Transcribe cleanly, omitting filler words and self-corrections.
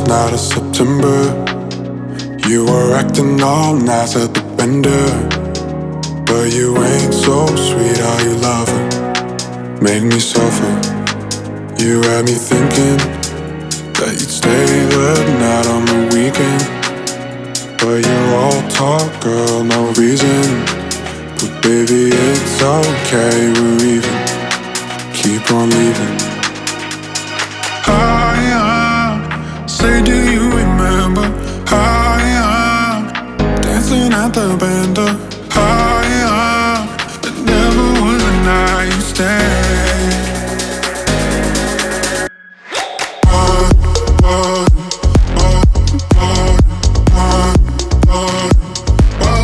night of September. You were acting all nice at the bender, but you ain't so sweet how you love her. Make me suffer. You had me thinking that you'd stay the night on the weekend, but you're all talk, girl, no reason. But baby, it's okay, we're even. Keep on leaving. Say, do you remember how dancing at the bender? How it never was a night you stay.